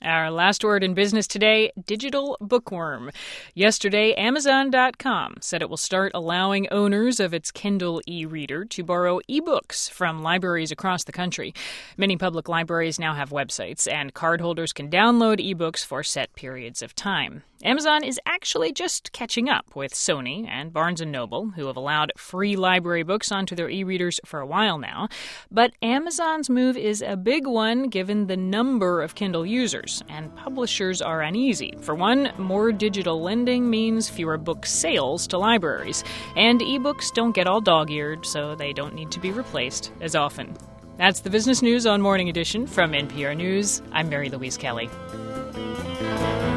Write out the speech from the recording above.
Our last word in business today, digital bookworm. Yesterday, Amazon.com said it will start allowing owners of its Kindle e-reader to borrow ebooks from libraries across the country. Many public libraries now have websites, and cardholders can download ebooks for set periods of time. Amazon is actually just catching up with Sony and Barnes & Noble, who have allowed free library books onto their e-readers for a while now. But Amazon's move is a big one given the number of Kindle users, and publishers are uneasy. For one, more digital lending means fewer book sales to libraries, and ebooks don't get all dog-eared, so they don't need to be replaced as often. That's the business news on Morning Edition from NPR News. I'm Mary Louise Kelly.